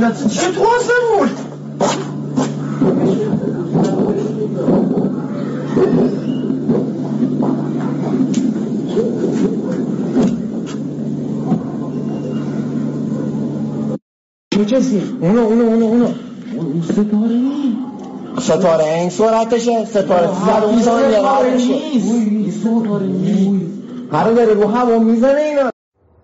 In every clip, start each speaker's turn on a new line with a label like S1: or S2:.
S1: چه تو آسمون؟
S2: چه کسی؟ اونو ستاره این سرعتشه. ستاره 300 ثانیه قرار میشه. هر داره رو هوا میزنه اینا.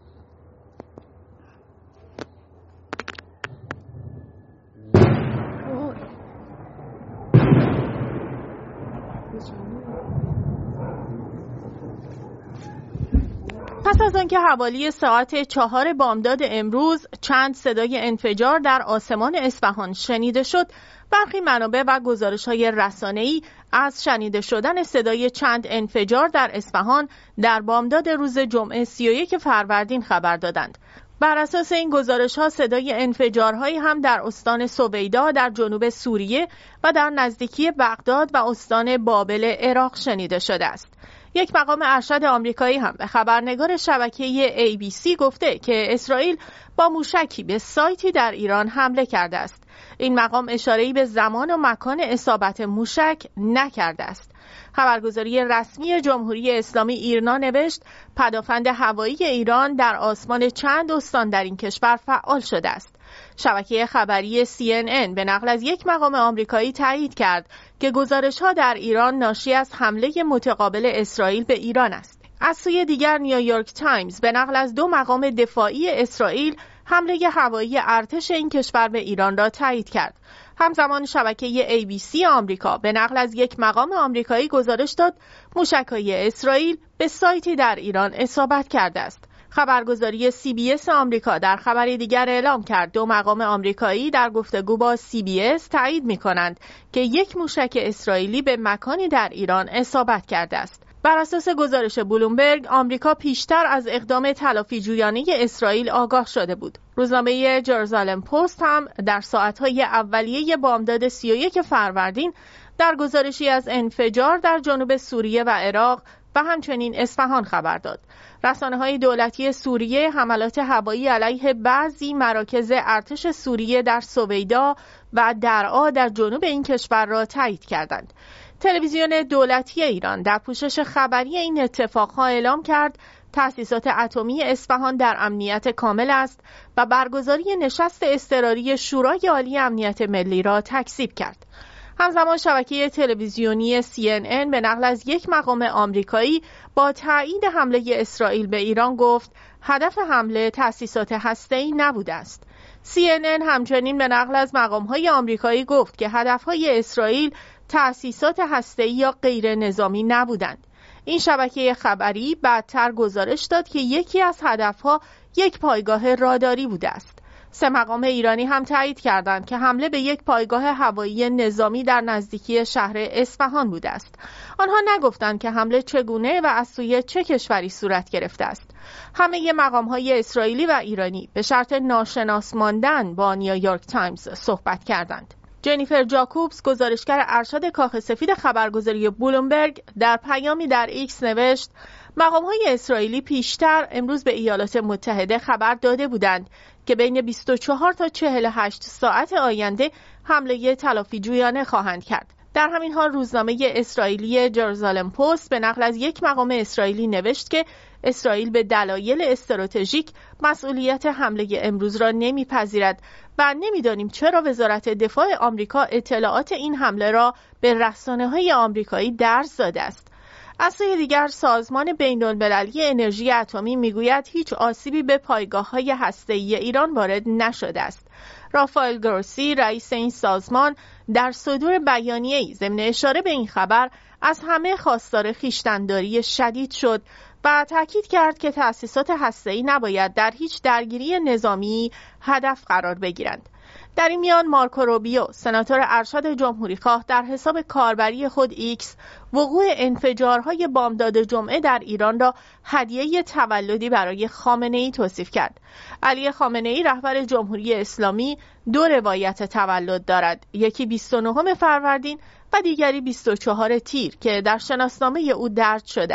S3: پس از آنکه حوالی ساعت 4 بامداد امروز چند صدای انفجار در آسمان اصفهان شنیده شد، برخی منابع و گزارش‌های رسانه‌ای از شنیده شدن صدای چند انفجار در اصفهان در بامداد روز جمعه 31 فروردین خبر دادند. بر اساس این گزارش‌ها صدای انفجارهایی هم در استان سویدا در جنوب سوریه و در نزدیکی بغداد و استان بابل عراق شنیده شده است. یک مقام ارشد آمریکایی هم به خبرنگار شبکه ABC گفته که اسرائیل با موشکی به سایتی در ایران حمله کرده است. این مقام اشاره‌ای به زمان و مکان اصابت موشک نکرده است. خبرگزاری رسمی جمهوری اسلامی ایرنا نوشت پدافند هوایی ایران در آسمان چند استان در این کشور فعال شده است. شبکه خبری CNN به نقل از یک مقام آمریکایی تایید کرد که گزارش‌ها در ایران ناشی از حمله متقابل اسرائیل به ایران است. از سوی دیگر نیویورک تایمز به نقل از 2 مقام دفاعی اسرائیل حمله هوایی ارتش این کشور به ایران را تایید کرد. همزمان شبکه ABC آمریکا به نقل از یک مقام آمریکایی گزارش داد موشک‌های اسرائیل به سایتی در ایران اصابت کرده است. خبرگزاری CBS آمریکا در خبری دیگر اعلام کرد 2 مقام آمریکایی در گفتگو با CBS تایید می‌کنند که یک موشک اسرائیلی به مکانی در ایران اصابت کرده است. بر اساس گزارش بلومبرگ، آمریکا پیشتر از اقدام تلافی‌جویانه اسرائیل آگاه شده بود. روزنامه جرزالم پست هم در ساعت‌های اولیه بامداد 31 فروردین در گزارشی از انفجار در جنوب سوریه و عراق و همچنین اصفهان خبر داد. رسانه‌های دولتی سوریه حملات هوایی علیه بعضی مراکز ارتش سوریه در سویدا و درعا در جنوب این کشور را تایید کردند. تلویزیون دولتی ایران در پوشش خبری این اتفاقها اعلام کرد تأسیسات اتمی اصفهان در امنیت کامل است و برگزاری نشست اضطراری شورای عالی امنیت ملی را تکذیب کرد. همزمان شبکه تلویزیونی CNN به نقل از یک مقام آمریکایی با تایید حمله اسرائیل به ایران گفت هدف حمله تأسیسات هسته‌ای نبوده است. CNN همچنین به نقل از مقام‌های آمریکایی گفت که هدف‌های اسرائیل تأسیسات هسته‌ای یا غیر نظامی نبودند. این شبکه خبری بعدتر گزارش داد که یکی از هدف‌ها یک پایگاه راداری بوده است. 3 مقام ایرانی هم تایید کردند که حمله به یک پایگاه هوایی نظامی در نزدیکی شهر اصفهان بوده است. آنها نگفتند که حمله چگونه و از سوی چه کشوری صورت گرفته است. همه مقام‌های اسرائیلی و ایرانی به شرط ناشناس ماندن با نیویورک تایمز صحبت کردند. جنیفر جاکوبز گزارشگر ارشد کاخ سفید خبرگزاری بلومبرگ در پیامی در ایکس نوشت مقام‌های اسرائیلی پیشتر امروز به ایالات متحده خبر داده بودند که بین 24 تا 48 ساعت آینده حمله تلافی‌جویانه خواهند کرد. در همین حال روزنامه اسرائیلی جرزالم پست به نقل از یک مقام اسرائیلی نوشت که اسرائیل به دلایل استراتژیک مسئولیت حمله امروز را نمیپذیرد و نمیدانیم چرا وزارت دفاع آمریکا اطلاعات این حمله را به رسانه‌های آمریکایی درز داده است. از سوی دیگر سازمان بین‌المللی انرژی اتمی میگوید هیچ آسیبی به پایگاه‌های هسته‌ای ایران وارد نشده است. رافائل گروسی رئیس این سازمان در صدور بیانیه‌ای ضمن اشاره به این خبر از همه خواستار خویشتن‌داری شدید شد و تاکید کرد که تأسیسات هسته‌ای نباید در هیچ درگیری نظامی هدف قرار بگیرند. در این میان مارکو روبیو سناتور ارشد جمهوری‌خواه در حساب کاربری خود ایکس وقوع انفجارهای بامداد جمعه در ایران را هدیه تولدی برای خامنه‌ای توصیف کرد. علی خامنه‌ای رهبر جمهوری اسلامی 2 روایت تولد دارد، یکی 29 فروردین و دیگری 24 تیر که در شناسنامه او درج شده است.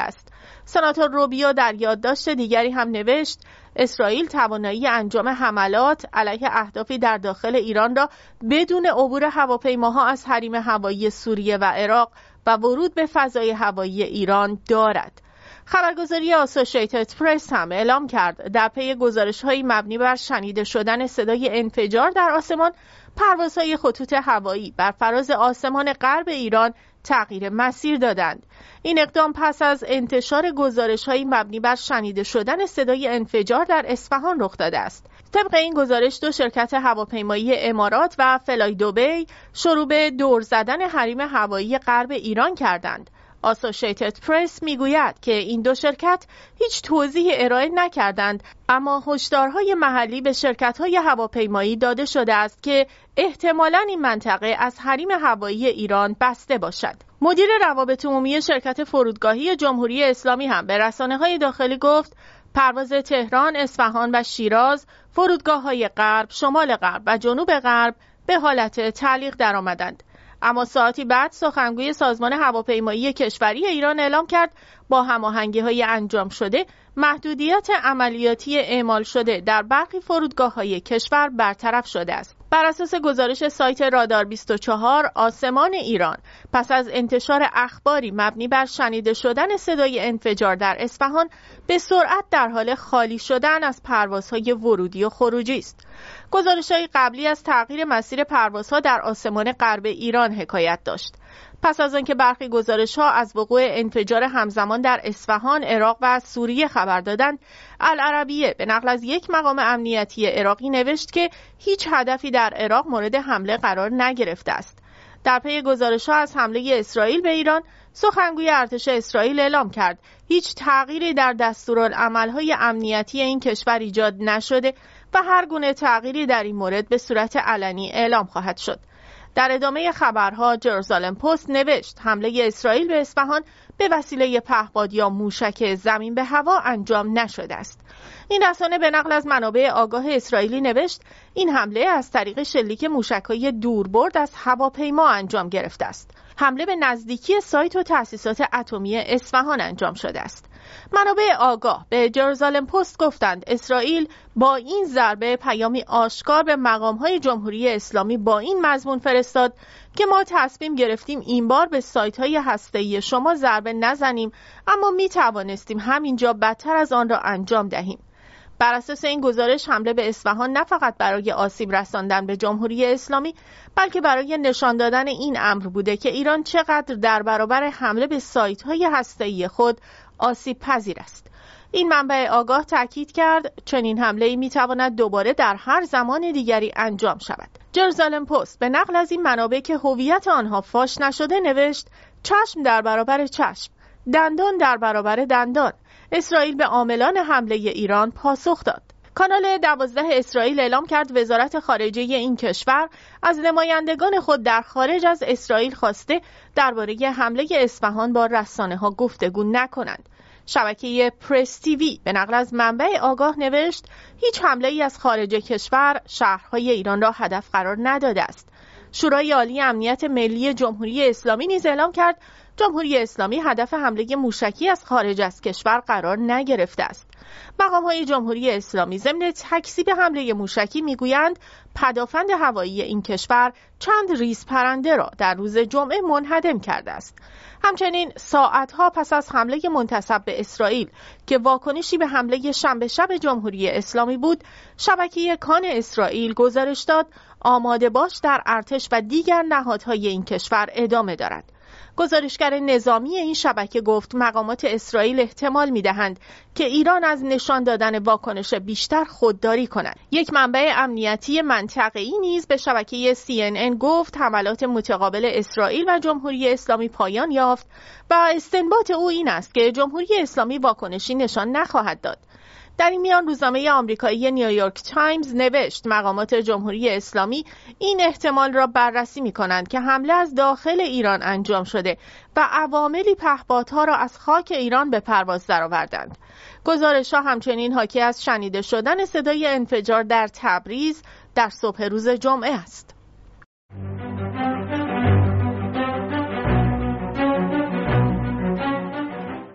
S3: سناتور روبیو در یادداشت دیگری هم نوشت اسرائیل توانایی انجام حملات علیه اهدافی در داخل ایران را بدون عبور هواپیماها از حریم هوایی سوریه و عراق و ورود به فضای هوایی ایران دارد. خبرگزاری آسوشیتد پرس هم اعلام کرد در پی گزارش‌های مبنی بر شنیده شدن صدای انفجار در آسمان، پروازهای خطوط هوایی بر فراز آسمان غرب ایران تغییر مسیر دادند. این اقدام پس از انتشار گزارش‌های مبنی بر شنیده شدن صدای انفجار در اصفهان رخ داده است. طبق این گزارش دو شرکت هواپیمایی امارات و فلای دوبی شروع به دور زدن حریم هوایی غرب ایران کردند. آسوشیتد پرس میگوید که این دو شرکت هیچ توضیحی ارائه نکردند، اما هشدارهای محلی به شرکت‌های هواپیمایی داده شده است که احتمالاً این منطقه از حریم هوایی ایران بسته باشد. مدیر روابط عمومی شرکت فرودگاهی جمهوری اسلامی هم به رسانه‌های داخلی گفت پرواز تهران، اصفهان و شیراز، فرودگاه‌های غرب، شمال غرب و جنوب غرب به حالت تعلیق درآمدند. اما ساعتی بعد سخنگوی سازمان هواپیمایی کشوری ایران اعلام کرد با هماهنگی‌های انجام شده محدودیت عملیاتی اعمال شده در برخی فرودگاه‌های کشور برطرف شده است. بر اساس گزارش سایت رادار 24 آسمان ایران پس از انتشار اخباری مبنی بر شنیده شدن صدای انفجار در اصفهان به سرعت در حال خالی شدن از پروازهای ورودی و خروجی است. گزارش‌های قبلی از تغییر مسیر پروازها در آسمان غرب ایران حکایت داشت. پس از آنکه برخی گزارش‌ها از وقوع انفجار همزمان در اصفهان، عراق و سوریه خبر دادند، العربیه به نقل از یک مقام امنیتی عراقی نوشت که هیچ هدفی در عراق مورد حمله قرار نگرفته است. در پی گزارش‌ها از حمله اسرائیل به ایران، سخنگوی ارتش اسرائیل اعلام کرد هیچ تغییری در دستورالعمل‌های امنیتی این کشور ایجاد نشده و هر گونه تغییری در این مورد به صورت علنی اعلام خواهد شد. در ادامه خبرها جرزالم پست نوشت حمله اسرائیل به اصفهان به وسیله پهپاد یا موشک زمین به هوا انجام نشده است. این رسانه به نقل از منابع آگاه اسرائیلی نوشت این حمله از طریق شلیک موشک‌های دوربرد از هواپیما انجام گرفته است. حمله به نزدیکی سایت و تأسیسات اتمی اصفهان انجام شده است. منابع آگاه به جرزالم پست گفتند اسرائیل با این ضربه پیامی آشکار به مقام‌های جمهوری اسلامی با این مضمون فرستاد که ما تصمیم گرفتیم این بار به سایت‌های هسته‌ای شما ضربه نزنیم، اما می‌توانستیم همینجا بدتر از آن را انجام دهیم. بر اساس این گزارش حمله به اصفهان نه فقط برای آسیب رساندن به جمهوری اسلامی بلکه برای نشان دادن این امر بوده که ایران چقدر در برابر حمله به سایت‌های هسته‌ای خود آسیب پذیر است. این منبع آگاه تاکید کرد چنین حمله‌ای می‌تواند دوباره در هر زمان دیگری انجام شود. جرزالم پست به نقل از این منابع که هویت آنها فاش نشده نوشت چشم در برابر چشم، دندان در برابر دندان، اسرائیل به عاملان حمله ایران پاسخ داد. کانال 12 اسرائیل اعلام کرد وزارت خارجه این کشور از نمایندگان خود در خارج از اسرائیل خواسته درباره حمله اصفهان با رسانه‌ها گفتگو نکنند. شبکه پرس تیوی به نقل از منبع آگاه نوشت هیچ حمله‌ای از خارج کشور شهرهای ایران را هدف قرار نداده است. شورای عالی امنیت ملی جمهوری اسلامی نیز اعلام کرد جمهوری اسلامی هدف حمله موشکی از خارج از کشور قرار نگرفته است. مقام‌های جمهوری اسلامی ضمن تکذیب حمله موشکی میگویند پدافند هوایی این کشور چند ریز پرنده را در روز جمعه منهدم کرده است. همچنین ساعتها پس از حمله منتسب به اسرائیل که واکنشی به حمله شنبه شب جمهوری اسلامی بود، شبکه کان اسرائیل گزارش داد آماده باش در ارتش و دیگر نهادهای این کشور ادامه دارد. گزارشگر نظامی این شبکه گفت مقامات اسرائیل احتمال می‌دهند که ایران از نشان دادن واکنش بیشتر خودداری کند. یک منبع امنیتی منطقه‌ای نیز به شبکه CNN گفت حملات متقابل اسرائیل و جمهوری اسلامی پایان یافت و استنباط او این است که جمهوری اسلامی واکنشی نشان نخواهد داد. در این میان روزنامه آمریکایی نیویورک تایمز نوشت مقامات جمهوری اسلامی این احتمال را بررسی می‌کنند که حمله از داخل ایران انجام شده و عواملی پهپادها را از خاک ایران به پرواز درآوردند. گزارش‌ها همچنین حاکی از شنیده شدن صدای انفجار در تبریز در صبح روز جمعه است. در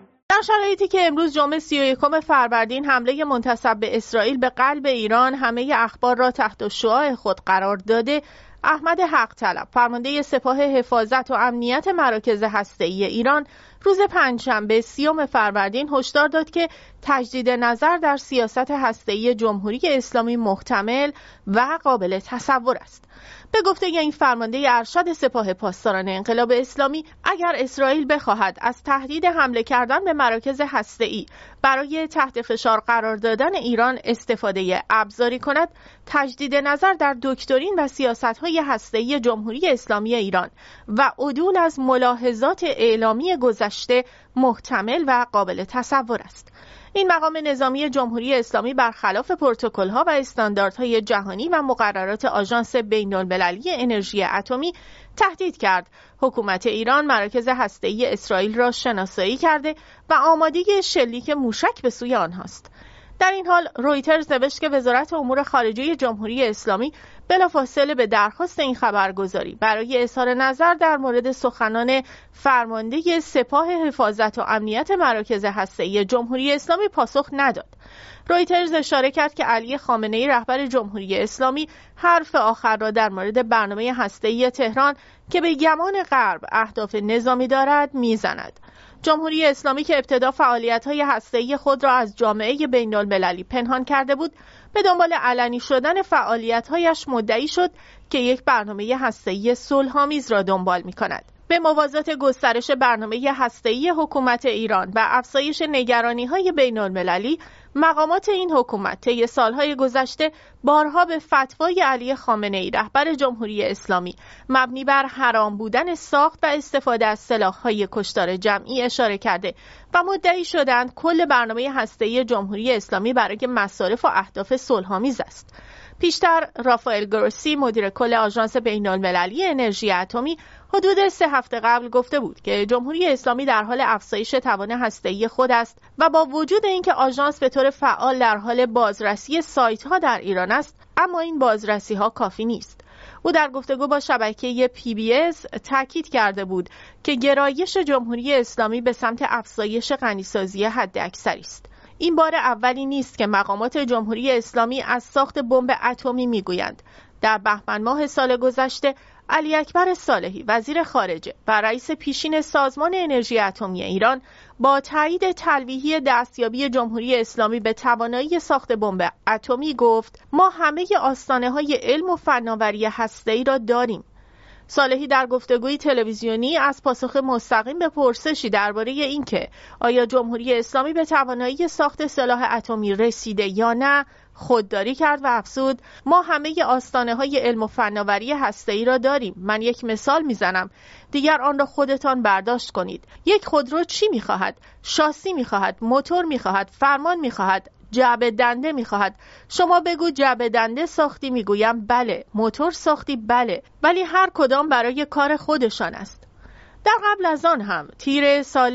S3: شرایطی که امروز جمعه 31 فروردین حمله منتصب به اسرائیل به قلب ایران همه اخبار را تحت شعاع خود قرار داده، احمد حق‌طلب، فرمانده سپاه حفاظت و امنیت مراکز هسته‌ای ایران، روز پنجشنبه 30 فروردین هشدار داد که تجدید نظر در سیاست هسته‌ای جمهوری اسلامی محتمل و قابل تصور است. به گفته این فرمانده ارشد سپاه پاسداران انقلاب اسلامی، اگر اسرائیل بخواهد از تهدید حمله کردن به مراکز هسته‌ای برای تحت فشار قرار دادن ایران استفاده ابزاری کند، تجدید نظر در دکترین و سیاست‌های هسته‌ای جمهوری اسلامی ایران و عدول از ملاحظات اعلامی گذشته محتمل و قابل تصور است. این مقام نظامی جمهوری اسلامی برخلاف پروتکل‌ها و استانداردهای جهانی و مقررات آژانس بین‌المللی انرژی اتمی تهدید کرد حکومت ایران مراکز هسته‌ای اسرائیل را شناسایی کرده و آمادگی شلیک موشک به سوی آنهاست. در این حال رویترز نوشت که وزارت امور خارجه جمهوری اسلامی بلافاصله به درخواست این خبرگزاری برای اظهار نظر در مورد سخنان فرمانده سپاه حفاظت و امنیت مراکز هسته‌ای جمهوری اسلامی پاسخ نداد. رویترز اشاره کرد که علی خامنه‌ای رهبر جمهوری اسلامی حرف آخر را در مورد برنامه هسته‌ای تهران که به گمان غرب اهداف نظامی دارد میزند. جمهوری اسلامی که ابتدا فعالیت‌های هسته‌ای خود را از جامعه بین‌المللی پنهان کرده بود، به دنبال علنی شدن فعالیت‌هایش مدعی شد که یک برنامه هسته‌ای صلح‌آمیز را دنبال می‌کند. به موازات گسترش برنامه هسته‌ای حکومت ایران و افزایش نگرانی‌های بین‌المللی، مقامات این حکومت طی سالهای گذشته بارها به فتوای علی خامنه‌ای رهبر جمهوری اسلامی مبنی بر حرام بودن ساخت و استفاده از سلاح‌های کشتار جمعی اشاره کرده و مدعی شدند کل برنامه هسته‌ای جمهوری اسلامی برای مصارف و اهداف صلح‌آمیز است. پیشتر رافائل گروسی، مدیر کل آژانس بین‌المللی انرژی اتمی، حدود 3 هفته قبل گفته بود که جمهوری اسلامی در حال افزایش توان هسته‌ای خود است و با وجود اینکه آژانس به طور فعال در حال بازرسی سایت‌ها در ایران است، اما این بازرسی‌ها کافی نیست. او در گفتگو با شبکه PBS تاکید کرده بود که گرایش جمهوری اسلامی به سمت افزایش غنیسازی حداکثری است. این بار اولی نیست که مقامات جمهوری اسلامی از ساخت بمب اتمی میگویند. در بهمن ماه سال گذشته علی اکبر صالحی وزیر خارجه و رئیس پیشین سازمان انرژی اتمی ایران با تایید تلویحی دستیابی جمهوری اسلامی به توانایی ساخت بمب اتمی گفت ما همه آستانه‌های علم و فناوری هسته‌ای را داریم. صالحی در گفتگوی تلویزیونی از پاسخ مستقیم به پرسشی درباره اینکه آیا جمهوری اسلامی به توانایی ساخت سلاح اتمی رسیده یا نه خودداری کرد و افزود ما همه آستانه‌های علم و فناوری هسته‌ای را داریم. من یک مثال میزنم، دیگر آن را خودتان برداشت کنید. یک خودرو چی می‌خواهد؟ شاسی می‌خواهد، موتور می‌خواهد، فرمان می‌خواهد، جعبه دنده می‌خواهد. شما بگو جعبه دنده ساختی، میگویم بله. موتور ساختی، بله. ولی هر کدام برای کار خودشان است. در قبل از آن هم تیر سال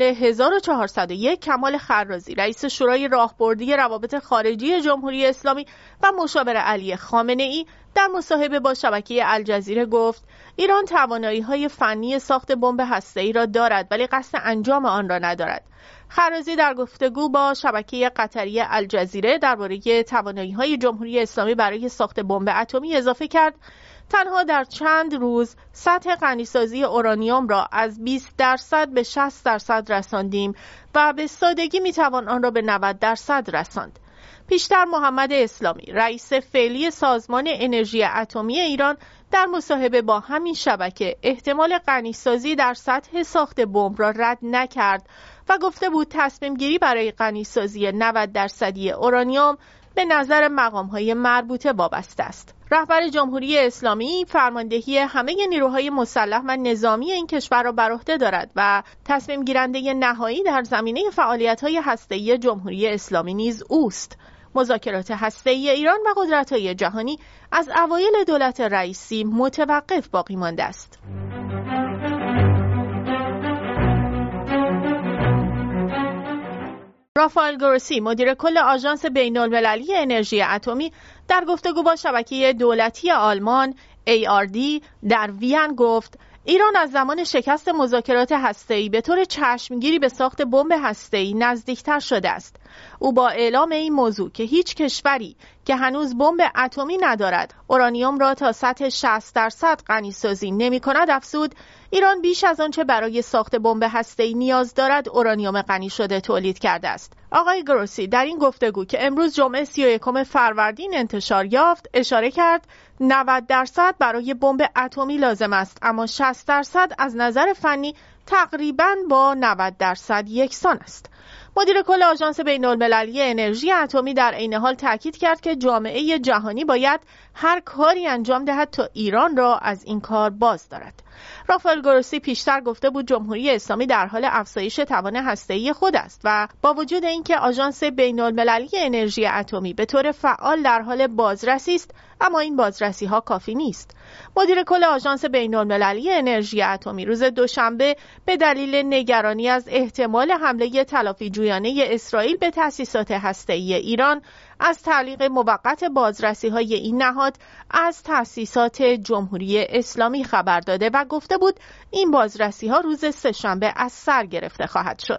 S3: 1401 کمال خرازی رئیس شورای راهبردی روابط خارجی جمهوری اسلامی و مشاور علی خامنه‌ای در مصاحبه با شبکه الجزیره گفت ایران توانایی‌های فنی ساخت بمب هسته‌ای را دارد ولی قصد انجام آن را ندارد. خرازی در گفتگو با شبکه قطری الجزیره درباره توانایی‌های جمهوری اسلامی برای ساخت بمب اتمی اضافه کرد تنها در چند روز سطح غنیسازی اورانیوم را از 20% به 60% رساندیم و به سادگی میتوان آن را به 90% رساند. پیشتر محمد اسلامی رئیس فعلی سازمان انرژی اتمی ایران در مصاحبه با همین شبکه احتمال غنیسازی در سطح ساخت بمب را رد نکرد و گفته بود تصمیم گیری برای غنیسازی 90% اورانیوم به نظر مقام‌های مربوطه وابسته است. رهبر جمهوری اسلامی فرماندهی همه نیروهای مسلح و نظامی این کشور را بر عهده دارد و تصمیم گیرنده نهایی در زمینه فعالیت‌های هسته‌ای جمهوری اسلامی نیز اوست. مذاکرات هسته‌ای ایران و قدرت‌های جهانی از اوایل دولت رئیسی متوقف باقی مانده است. رافائل گروسی مدیر کل آژانس بین‌المللی انرژی اتمی در گفتگو با شبکه دولتی آلمان ARD در وین گفت ایران از زمان شکست مذاکرات هسته‌ای به طور چشمگیری به ساخت بمب هسته‌ای نزدیکتر شده است. او با اعلام این موضوع که هیچ کشوری که هنوز بمب اتمی ندارد اورانیوم را تا سطح 60% غنی‌سازی نمی‌کند افزود ایران بیش از آنچه برای ساخت بمب هسته‌ای نیاز دارد اورانیوم غنی شده تولید کرده است. آقای گروسی در این گفتگو که امروز جمعه 31 فروردین انتشار یافت اشاره کرد 90% برای بمب اتمی لازم است، اما 60% از نظر فنی تقریباً با 90% یکسان است. مدیر کل آژانس بین‌المللی انرژی اتمی در عین حال تاکید کرد که جامعه جهانی باید هر کاری انجام دهد تا ایران را از این کار باز دارد. رافائل گروسی پیشتر گفته بود جمهوری اسلامی در حال افزایش توان هسته‌ای خود است و با وجود اینکه آژانس بین‌المللی انرژی اتمی به طور فعال در حال بازرسی است، اما این بازرسی ها کافی نیست. مدیر کل آژانس بین‌المللی انرژی اتمی روز دوشنبه به دلیل نگرانی از احتمال حمله تلافی جویانه اسرائیل به تأسیسات هسته‌ای ایران از تعلیق موقت بازرسی‌های این نهاد از تأسیسات جمهوری اسلامی خبر داده و گفته بود این بازرسی‌ها روز سه‌شنبه از سر گرفته خواهد شد.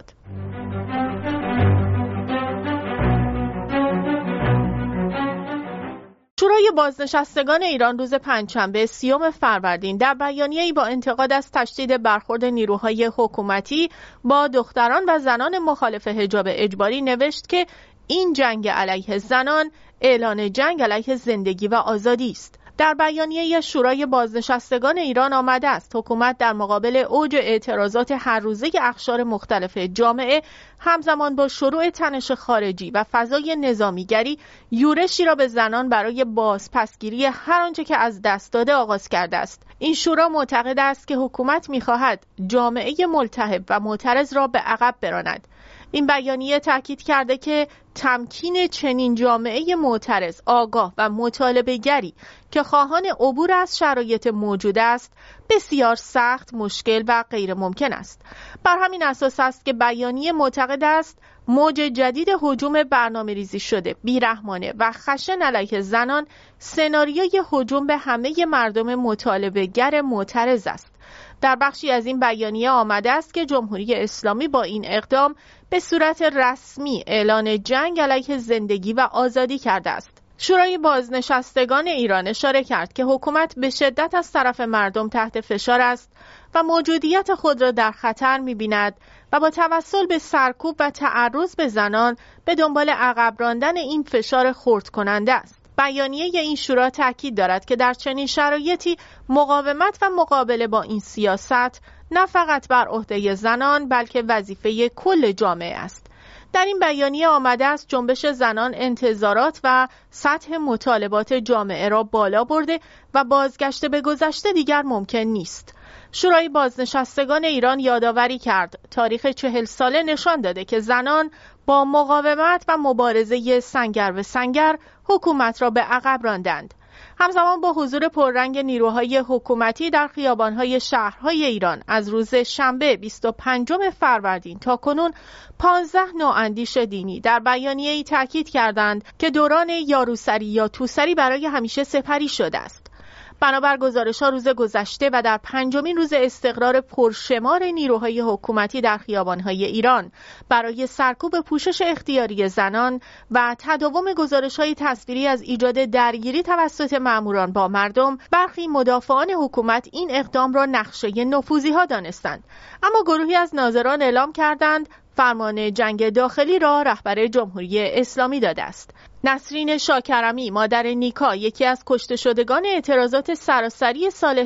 S3: شورای بازنشستگان ایران روز پنجشنبه 30 فروردین در بیانیه‌ای با انتقاد از تشدید برخورد نیروهای حکومتی با دختران و زنان مخالف حجاب اجباری نوشت که این جنگ علیه زنان اعلان جنگ علیه زندگی و آزادی است. در بیانیه شورای بازنشستگان ایران آمده است حکومت در مقابل اوج اعتراضات هر روزه اقشار مختلف جامعه همزمان با شروع تنش خارجی و فضای نظامیگری یورشی را به زنان برای بازپسگیری هر آنچه که از دست داده آغاز کرده است. این شورا معتقد است که حکومت می‌خواهد جامعه ملتهب و معترض را به عقب براند. این بیانیه تاکید کرده که تمکین چنین جامعه معترض، آگاه و مطالبه‌گری که خواهان عبور از شرایط موجود است بسیار سخت، مشکل و غیر ممکن است. بر همین اساس است که بیانیه معتقد است موج جدید هجوم برنامه‌ریزی شده، بیرحمانه و خشن علیه زنان سناریوی هجوم به همه مردم مطالبه‌گر معترض است. در بخشی از این بیانیه آمده است که جمهوری اسلامی با این اقدام به صورت رسمی اعلان جنگ علیه زندگی و آزادی کرده است. شورای بازنشستگان ایران اشاره کرد که حکومت به شدت از طرف مردم تحت فشار است و موجودیت خود را در خطر می‌بیند و با توسل به سرکوب و تعرض به زنان به دنبال عقب راندن این فشار خرد کننده است. بیانیه این شورا تاکید دارد که در چنین شرایطی مقاومت و مقابله با این سیاست نه فقط بر عهده زنان بلکه وظیفه کل جامعه است. در این بیانیه آمده است جنبش زنان انتظارات و سطح مطالبات جامعه را بالا برده و بازگشت به گذشته دیگر ممکن نیست. شورای بازنشستگان ایران یادآوری کرد تاریخ 40 ساله نشان داده که زنان با مقاومت و مبارزه سنگر به سنگر حکومت را به عقب راندند. همزمان با حضور پررنگ نیروهای حکومتی در خیابان‌های شهرهای ایران از روز شنبه 25 فروردین تا کنون 15 نواندیش دینی در بیانیه‌ای تاکید کردند که دوران یاروسری یا توسری برای همیشه سپری شده است. بنابر گزارش‌ها روز گذشته و در 5مین روز استقرار پرشمار نیروهای حکومتی در خیابان‌های ایران برای سرکوب پوشش اختیاری زنان و تداوم گزارش‌های تصویری از ایجاد درگیری توسط ماموران با مردم، برخی مدافعان حکومت این اقدام را نقشه نفوذی‌ها دانستند. اما گروهی از ناظران اعلام کردند فرمان جنگ داخلی را رهبر جمهوری اسلامی داده است. نسرین شاکرمی مادر نیکا، یکی از کشته شدگان اعتراضات سراسری سال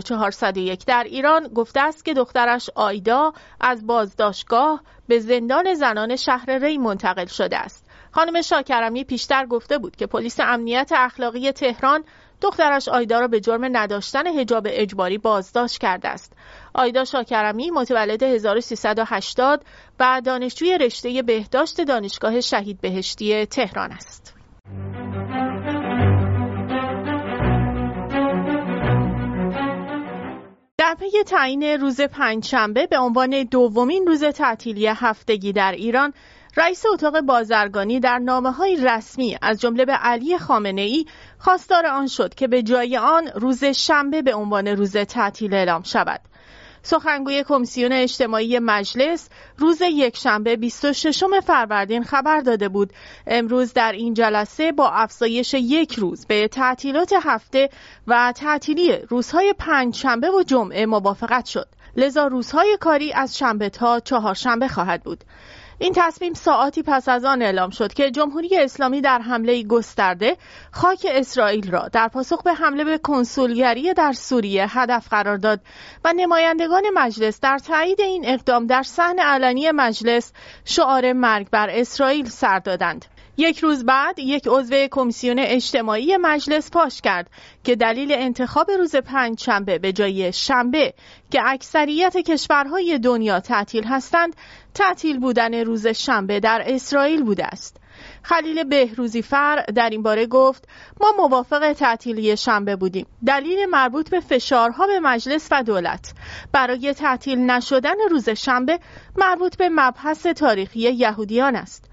S3: 1401 در ایران، گفته است که دخترش آیدا از بازداشتگاه به زندان زنان شهر ری منتقل شده است. خانم شاکرمی پیشتر گفته بود که پلیس امنیت اخلاقی تهران دخترش آیدا را به جرم نداشتن حجاب اجباری بازداشت کرده است. آیدا شاکرمی متولد 1380 و دانشجوی رشته بهداشت دانشگاه شهید بهشتی تهران است. در پی تعیین روز پنجشنبه به عنوان دومین روز تعطیلی هفتگی در ایران، رئیس اتاق بازرگانی در نامه‌های رسمی از جمله به علی خامنه‌ای خواستار آن شد که به جای آن روز شنبه به عنوان روز تعطیل اعلام شود. سخنگوی کمیسیون اجتماعی مجلس روز یکشنبه 26 فروردین خبر داده بود امروز در این جلسه با افزایش یک روز به تعطیلات هفته و تعطیلی روزهای پنجشنبه و جمعه موافقت شد. لذا روزهای کاری از شنبه تا چهارشنبه خواهد بود. این تصمیم ساعاتی پس از آن اعلام شد که جمهوری اسلامی در حمله گسترده خاک اسرائیل را در پاسخ به حمله به کنسولگری در سوریه هدف قرار داد و نمایندگان مجلس در تایید این اقدام در صحن علنی مجلس شعار مرگ بر اسرائیل سر دادند. یک روز بعد یک عضو کمیسیون اجتماعی مجلس فاش کرد که دلیل انتخاب روز پنجشنبه به جای شنبه که اکثریت کشورهای دنیا تعطیل هستند، تعطیل بودن روز شنبه در اسرائیل بوده است. خلیل بهروزی فر در این باره گفت ما موافق تعطیلی شنبه بودیم. دلیل مربوط به فشارها به مجلس و دولت برای تعطیل نشدن روز شنبه مربوط به مبحث تاریخی یهودیان است.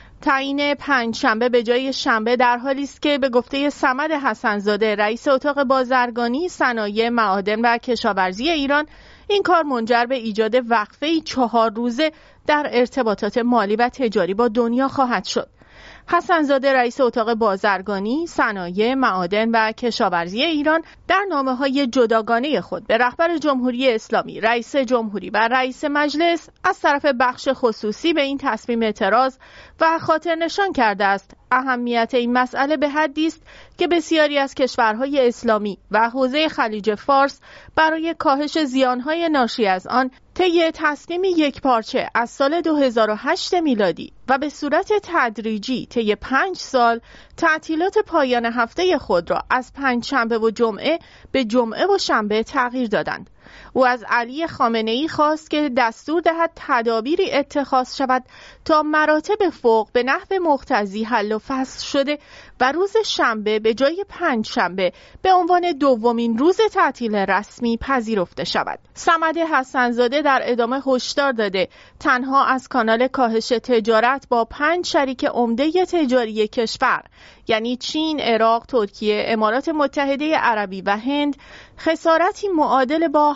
S3: تعیین پنجشنبه به جای شنبه در حالی است که به گفته صمد حسن‌زاده رئیس اتاق بازرگانی، صنایع، معادن و کشاورزی ایران این کار منجر به ایجاد وقفه‌ای 4 روزه در ارتباطات مالی و تجاری با دنیا خواهد شد. حسن‌زاده رئیس اتاق بازرگانی، صنایع، معادن و کشاورزی ایران در نامه‌های جداگانه خود به رهبر جمهوری اسلامی، رئیس جمهوری و رئیس مجلس از طرف بخش خصوصی به این تصمیم اعتراض و خاطر نشان کرده است اهمیت این مسئله به حدی است که بسیاری از کشورهای اسلامی و حوزه خلیج فارس برای کاهش زیانهای ناشی از آن طی تصمیمی یکپارچه از سال 2008 میلادی و به صورت تدریجی طی 5 سال تعطیلات پایان هفته خود را از پنجشنبه و جمعه به جمعه و شنبه تغییر دادند. او از علی خامنه‌ای خواست که دستور دهد تدابیری اتخاذ شود تا مراتب فوق به نحو مقتضی حل و فصل شده و روز شنبه به جای پنجشنبه به عنوان دومین روز تعطیل رسمی پذیرفته شود. صمد حسن‌زاده در ادامه هشدار داده تنها از کانال کاهش تجارت با 5 شریک عمده تجاری کشور یعنی چین، عراق، ترکیه، امارات متحده عربی و هند خسارتی معادل با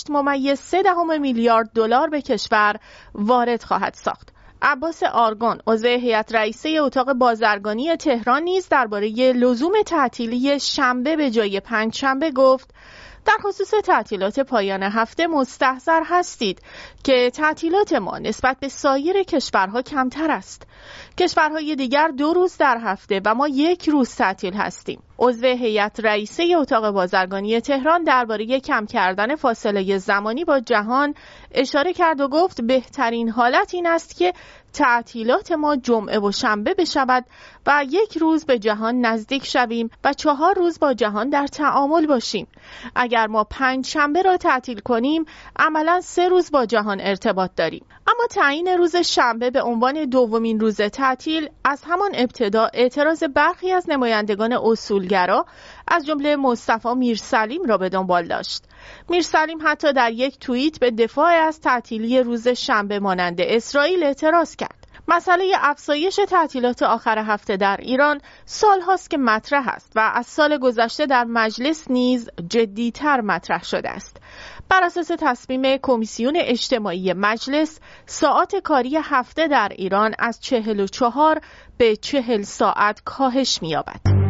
S3: 8.3 میلیارد دلار به کشور وارد خواهد ساخت. عباس آرگون عضو هیئت رئیسه اتاق بازرگانی تهران نیز درباره لزوم تعطیلی شنبه به جای پنجشنبه گفت در خصوص تعطیلات پایان هفته مستحضر هستید که تعطیلات ما نسبت به سایر کشورها کمتر است. کشورهای دیگر 2 روز در هفته و ما 1 روز تعطیل هستیم. عضو هیئت رئیسه اتاق بازرگانی تهران درباره کم کردن فاصله زمانی با جهان اشاره کرد و گفت بهترین حالت این است که تعطیلات ما جمعه و شنبه بشود و 1 روز به جهان نزدیک شویم و 4 روز با جهان در تعامل باشیم. اگر ما پنجشنبه را تعطیل کنیم عملاً 3 روز با جهان ارتباط داریم. اما تعیین روز شنبه به عنوان دومین روز تعطیل از همان ابتدا اعتراض برخی از نمایندگان اصولگرا از جمله مصطفی میرسلیم را به دنبال داشت. میرسلیم حتی در یک توییت به دفاع از تعطیلی روز شنبه مانند اسرائیل اعتراض کرد. مسئله افزایش تعطیلات آخر هفته در ایران سال‌هاست که مطرح است و از سال گذشته در مجلس نیز جدی‌تر مطرح شده است. بر اساس تصمیم کمیسیون اجتماعی مجلس، ساعات کاری هفته در ایران از 44 به 40 ساعت کاهش می‌یابد.